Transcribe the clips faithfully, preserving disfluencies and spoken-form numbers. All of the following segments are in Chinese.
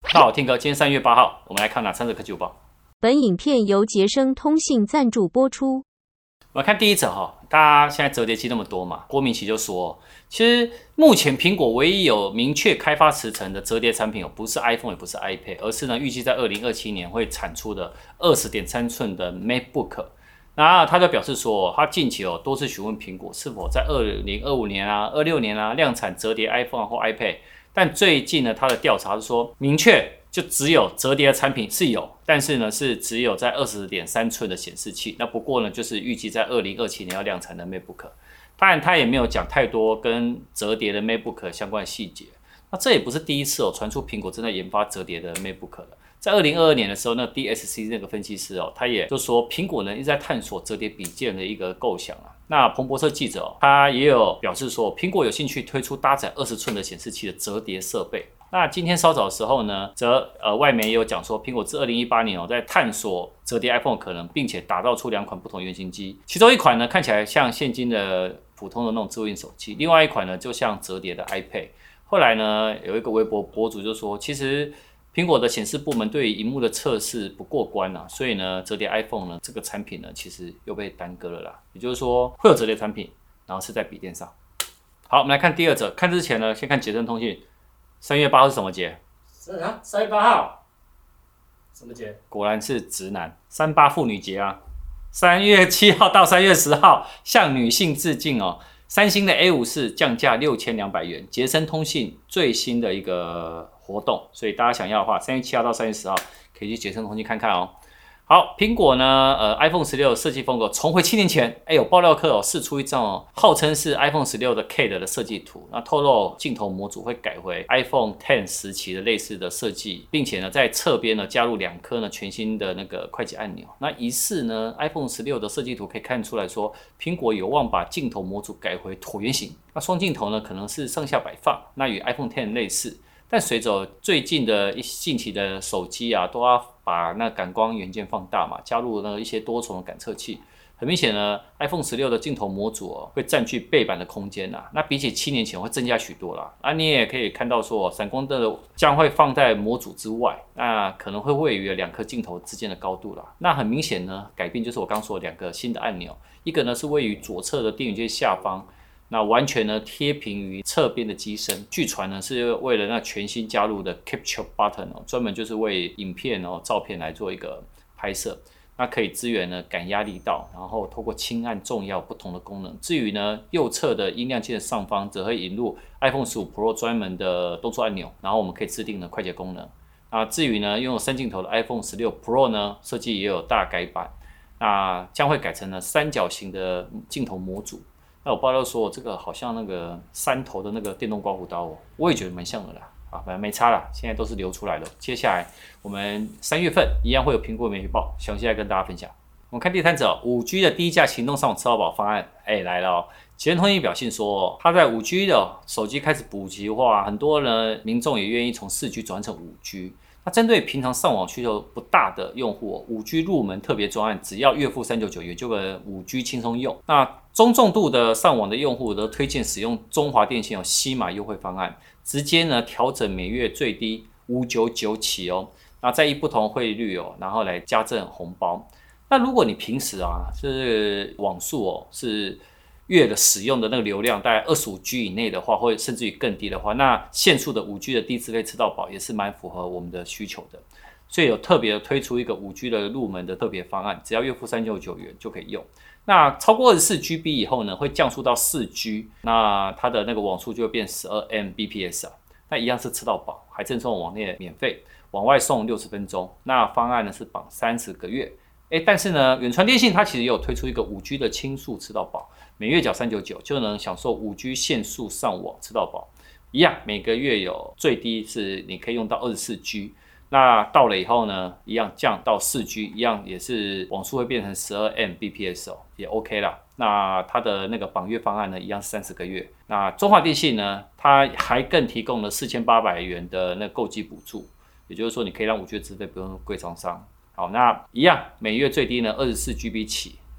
大家好，听哥，今天三月八号，我们来看哪三则科技午报。 本影片由杰生通信赞助播出。 我们看第一则哈，大家现在折叠机那么多嘛，郭明錤就说，其实目前苹果唯一有明确开发时程的折叠产品哦，不是 iPhone 也不是 iPad， 而是呢预计在二零二七年会产出的 二十点三寸的 MacBook。那他就表示说，他近期哦多次询问苹果是否在二零二五年啊、二六年啊量产折叠 iPhone 或 iPad， 但最近呢他的调查是说，明确就只有折叠的产品是有，但是呢是只有在 二十点三寸的显示器。那不过呢就是预计在二零二七年要量产的 MacBook。当然他也没有讲太多跟折叠的 MacBook 相关的细节。那这也不是第一次哦，传出苹果正在研发折叠的 MacBook 了。在二零二二年的时候，那 D S C 那个分析师哦，他也就说苹果呢一直在探索折叠笔件的一个构想啊。那彭博社记者哦，他也有表示说，苹果有兴趣推出搭载二十寸的显示器的折叠设备。那今天稍早的时候呢，则呃外媒也有讲说，苹果自二零一八年哦在探索折叠 iPhone 可能，并且打造出两款不同原型机，其中一款呢看起来像现今的普通的那种智慧型手机，另外一款呢就像折叠的 iPad。后来呢，有一个微博博主就说，其实苹果的显示部门对于萤幕的测试不过关啊，所以呢，折叠 iPhone 呢这个产品呢，其实又被耽搁了啦。也就是说，会有折叠产品，然后是在笔电上。好，我们来看第二则。看之前呢，先看捷成通讯，三月八号是什么节？ 是啊，三月八号，什么节？ 果然是直男，三八妇女节啊。三月七号到三月十号，向女性致敬哦。三星的 A 五十四降价六千两百元，捷成通信最新的一个活动，所以大家想要的话，三月七号到三月十号可以去捷成通信看看哦。好，苹果呢，呃 ，iPhone 十六设计风格重回七年前，哎有爆料客哦释出一张哦，号称是 iPhone 十六的 K 的设计图，那透露镜头模组会改回 iPhone X 时期的类似的设计，并且呢在侧边呢加入两颗呢全新的那个快捷按钮。那疑似呢 iPhone 十六的设计图可以看出来说，苹果有望把镜头模组改回椭圆形，那双镜头呢可能是上下摆放，那与 iPhone X 类似。但随着最近的一近期的手机啊，都要把那感光元件放大嘛，加入那一些多重的感测器。很明显呢 ，iPhone 十六的镜头模组哦，会占据背板的空间啊，那比起七年前会增加许多啦。啊，你也可以看到说，闪光灯将会放在模组之外，那可能会位于两颗镜头之间的高度啦。那很明显呢，改变就是我刚说的两个新的按钮，一个呢是位于左侧的电源键下方。那完全呢贴平于侧边的机身，据传呢是为了那全新加入的 Capture Button 哦，专门就是为影片哦照片来做一个拍摄，那可以支援呢感压力道，然后透过轻按重要不同的功能。至于呢右侧的音量键的上方，则会引入 iPhone 十五 Pro 专门的动作按钮，然后我们可以制定的快捷功能。啊，至于呢拥有三镜头的 iPhone 十六 Pro 呢，设计也有大改版，那将会改成了三角形的镜头模组。那我爆料说，这个好像那个三头的那个电动刮胡刀哦，我也觉得蛮像的啦。啊，反正没差啦，现在都是流出来了。接下来我们三月份一样会有苹果媒体报，详细来跟大家分享。我们看第三则，五 G 的低价行动上网吃到饱方案，哎来了哦。捷成通信表现说，它在五 G 的手机开始普及化，很多呢民众也愿意从四 G 转成五 G。那针对平常上网需求不大的用户、哦、五 G 入门特别专案，只要月付三百九十九元就能五 G 轻松用。那中重度的上网的用户都推荐使用中华电信有西马优惠方案，直接呢调整每月最低五百九十九起哦，那再以不同汇率哦，然后来加赠红包。那如果你平时啊是网速哦是月的使用的那个流量大概 二十五 G 以内的话，或者甚至于更低的话，那限速的 五 G 的低资费吃到饱也是蛮符合我们的需求的。所以有特别推出一个 五 G 的入门的特别方案，只要月付三百九十九元就可以用。那超过二十四 G B 以后呢，会降速到四 G， 那它的那个网速就会变 十二 M B P S 啊，那一样是吃到饱，还赠送网内免费，往外送六十分钟。那方案呢是绑三十个月。诶，但是呢，远传电信它其实也有推出一个 五 G 的轻速吃到饱，每月缴三百九十九就能享受 五 G 限速上网吃到饱，一样每个月有最低是你可以用到二十四 G。那到了以后呢，一样降到四 G， 一样也是网速会变成 十二 M B P S 哦，也 OK 啦。那它的那个绑约方案呢，一样是三十个月。那中华电信呢，它还更提供了四千八百元的那购机补助，也就是说你可以让五 G 的资费不用归厂商。好，那一样每月最低呢二十四 G B 起，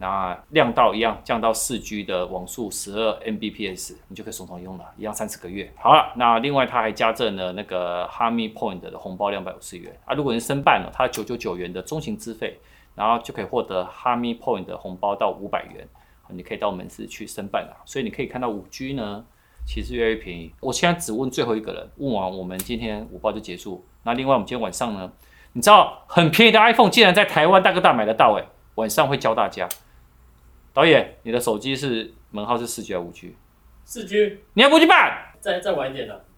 那亮到一样降到 四 G 的网速 十二 M B P S， 你就可以手动用了，一样三十个月。好了，那另外它还加赠了那个 Harmony Point 的红包两百五十元啊，如果你申办了，它九百九十九元的中型资费，然后就可以获得 Harmony Point 的红包到五百元，你可以到门市去申办了。所以你可以看到 五 G 呢，其实越来越便宜。我现在只问最后一个人，问完我们今天午报就结束。那另外我们今天晚上呢，你知道很便宜的 iPhone 竟然在台湾大哥大买得到哎、欸，晚上会教大家。导演，你的手机是门号是四 G 还是五 G？ 四 G， 你要不去办？ 再再晚一点了。